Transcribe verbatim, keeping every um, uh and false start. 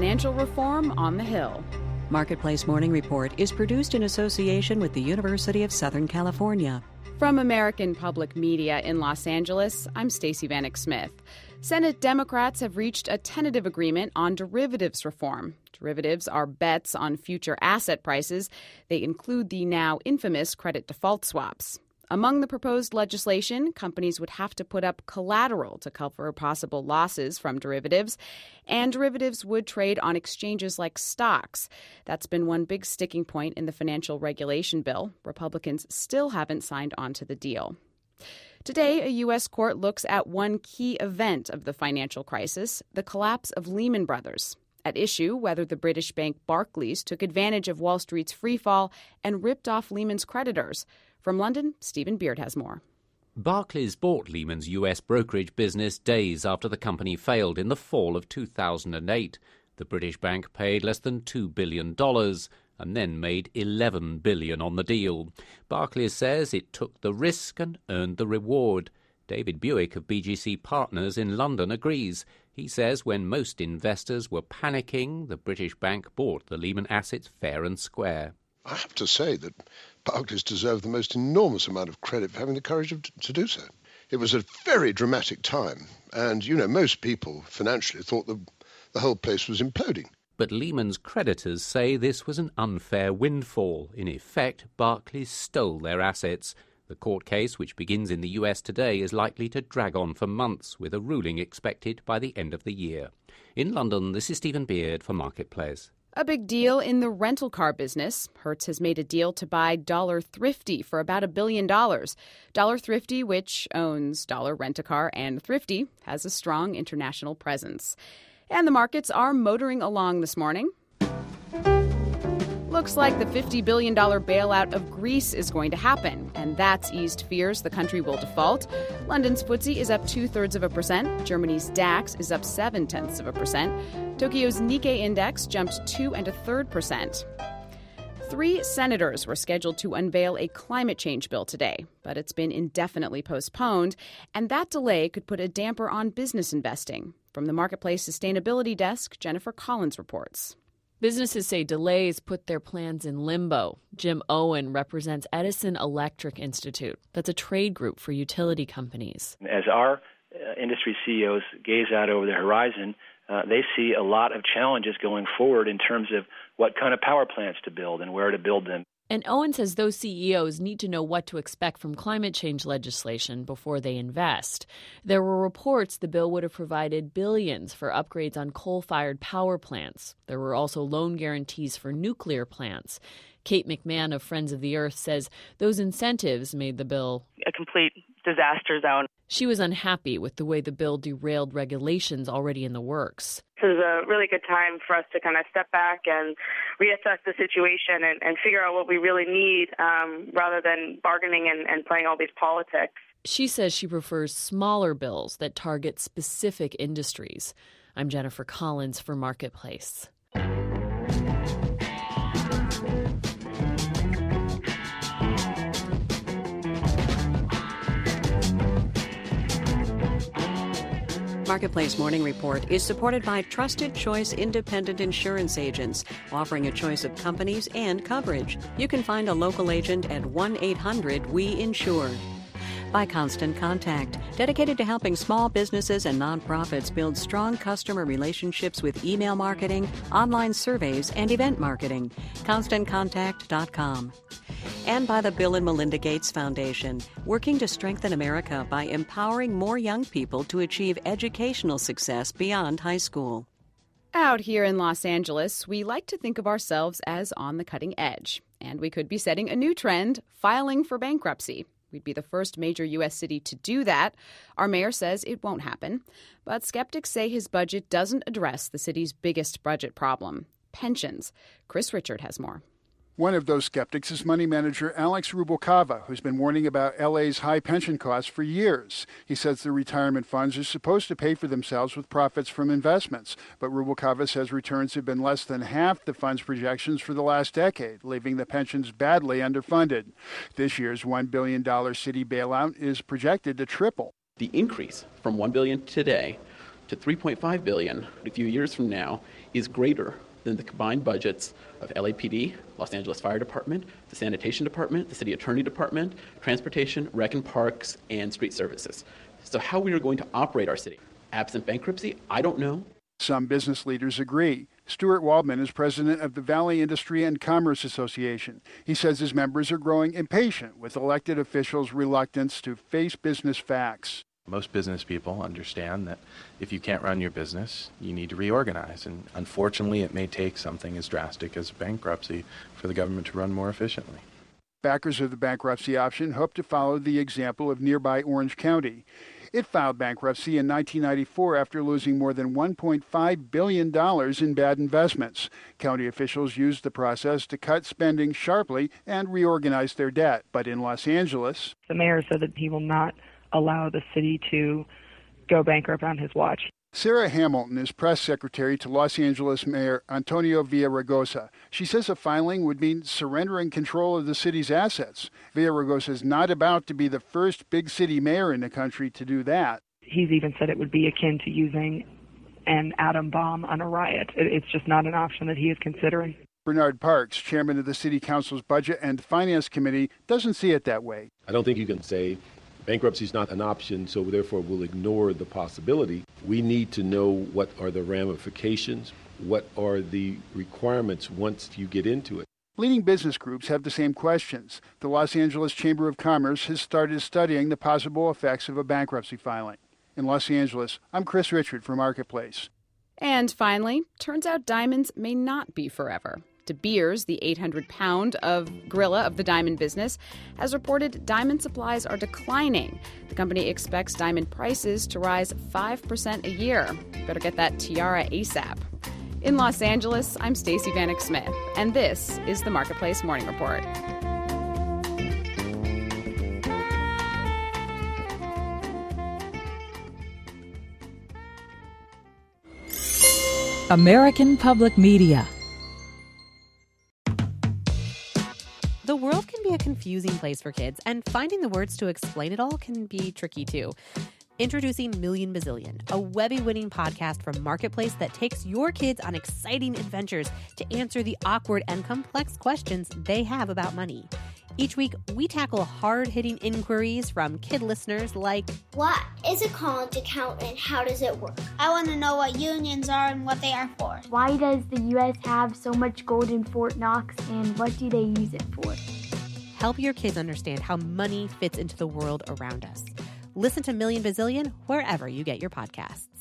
financial reform on the Hill. Marketplace Morning Report is produced in association with the University of Southern California. From American Public Media in Los Angeles, I'm Stacey Vanek Smith. Senate Democrats have reached a tentative agreement on derivatives reform. Derivatives are bets on future asset prices. They include the now infamous credit default swaps. Among the proposed legislation, companies would have to put up collateral to cover possible losses from derivatives, and derivatives would trade on exchanges like stocks. That's been one big sticking point in the financial regulation bill. Republicans still haven't signed on to the deal. Today, a U S court looks at one key event of the financial crisis, the collapse of Lehman Brothers. At issue, whether the British bank Barclays took advantage of Wall Street's freefall and ripped off Lehman's creditors. From London, Stephen Beard has more. Barclays bought Lehman's U S brokerage business days after the company failed in the fall of two thousand eight. The British bank paid less than two billion dollars and then made eleven billion dollars on the deal. Barclays says it took the risk and earned the reward. David Buick of B G C Partners in London agrees. He says when most investors were panicking, the British bank bought the Lehman assets fair and square. I have to say that Barclays deserved the most enormous amount of credit for having the courage of, to do so. It was a very dramatic time, and, you know, most people financially thought the, the whole place was imploding. But Lehman's creditors say this was an unfair windfall. In effect, Barclays stole their assets. The court case, which begins in the U S today, is likely to drag on for months, with a ruling expected by the end of the year. In London, this is Stephen Beard for Marketplace. A big deal in the rental car business. Hertz has made a deal to buy Dollar Thrifty for about a billion dollars. Dollar Thrifty, which owns Dollar Rent-A-Car and Thrifty, has a strong international presence. And the markets are motoring along this morning. Looks like the fifty billion dollars bailout of Greece is going to happen, and that's eased fears the country will default. London's F T S E is up two-thirds of a percent. Germany's DAX is up seven-tenths of a percent. Tokyo's Nikkei index jumped two and a third percent. Three senators were scheduled to unveil a climate change bill today, but it's been indefinitely postponed, and that delay could put a damper on business investing. From the Marketplace Sustainability Desk, Jennifer Collins reports. Businesses say delays put their plans in limbo. Jim Owen represents Edison Electric Institute. That's a trade group for utility companies. As our uh, industry C E Os gaze out over the horizon, uh, they see a lot of challenges going forward in terms of what kind of power plants to build and where to build them. And Owen says those C E Os need to know what to expect from climate change legislation before they invest. There were reports the bill would have provided billions for upgrades on coal-fired power plants. There were also loan guarantees for nuclear plants. Kate McMahon of Friends of the Earth says those incentives made the bill a complete disaster zone. She was unhappy with the way the bill derailed regulations already in the works. This is a really good time for us to kind of step back and reassess the situation and, and figure out what we really need um, rather than bargaining and, and playing all these politics. She says she prefers smaller bills that target specific industries. I'm Jennifer Collins for Marketplace. Marketplace Morning Report is supported by Trusted Choice Independent Insurance Agents, offering a choice of companies and coverage. You can find a local agent at one eight hundred we insure. By Constant Contact, dedicated to helping small businesses and nonprofits build strong customer relationships with email marketing, online surveys, and event marketing. constant contact dot com. And by the Bill and Melinda Gates Foundation, working to strengthen America by empowering more young people to achieve educational success beyond high school. Out here in Los Angeles, we like to think of ourselves as on the cutting edge. And we could be setting a new trend, filing for bankruptcy. We'd be the first major U S city to do that. Our mayor says it won't happen. But skeptics say his budget doesn't address the city's biggest budget problem, pensions. Chris Richard has more. One of those skeptics is money manager Alex Rubalcava, who's been warning about L A's high pension costs for years. He says the retirement funds are supposed to pay for themselves with profits from investments, but Rubalcava says returns have been less than half the fund's projections for the last decade, leaving the pensions badly underfunded. This year's one billion dollars city bailout is projected to triple. The increase from one billion dollars today to three point five billion dollars a few years from now is greater than the combined budgets of L A P D, Los Angeles Fire Department, the Sanitation Department, the City Attorney Department, Transportation, Rec and Parks, and Street Services. So how we are going to operate our city, absent bankruptcy, I don't know. Some business leaders agree. Stuart Waldman is president of the Valley Industry and Commerce Association. He says his members are growing impatient with elected officials' reluctance to face business facts. Most business people understand that if you can't run your business, you need to reorganize. And unfortunately, it may take something as drastic as bankruptcy for the government to run more efficiently. Backers of the bankruptcy option hope to follow the example of nearby Orange County. It filed bankruptcy in nineteen ninety-four after losing more than one point five billion dollars in bad investments. County officials used the process to cut spending sharply and reorganize their debt. But in Los Angeles, the mayor said that he will not allow the city to go bankrupt on his watch. Sarah Hamilton is press secretary to Los Angeles Mayor Antonio Villaraigosa. She says a filing would mean surrendering control of the city's assets. Villaraigosa is not about to be the first big city mayor in the country to do that. He's even said it would be akin to using an atom bomb on a riot. It's just not an option that he is considering. Bernard Parks, chairman of the City Council's Budget and Finance Committee, doesn't see it that way. I don't think you can say bankruptcy is not an option, so therefore we'll ignore the possibility. We need to know what are the ramifications, what are the requirements once you get into it. Leading business groups have the same questions. The Los Angeles Chamber of Commerce has started studying the possible effects of a bankruptcy filing. In Los Angeles, I'm Chris Richard for Marketplace. And finally, turns out diamonds may not be forever. De Beers, the eight hundred pound of gorilla of the diamond business, has reported diamond supplies are declining. The company expects diamond prices to rise five percent a year. Better get that tiara ASAP. In Los Angeles, I'm Stacey Vanek Smith, and this is the Marketplace Morning Report. American Public Media. The world can be a confusing place for kids, and finding the words to explain it all can be tricky too. Introducing Million Bazillion, a Webby-winning podcast from Marketplace that takes your kids on exciting adventures to answer the awkward and complex questions they have about money. Each week, we tackle hard-hitting inquiries from kid listeners like, what is a college account and how does it work? I want to know what unions are and what they are for. Why does the U S have so much gold in Fort Knox and what do they use it for? Help your kids understand how money fits into the world around us. Listen to Million Bazillion wherever you get your podcasts.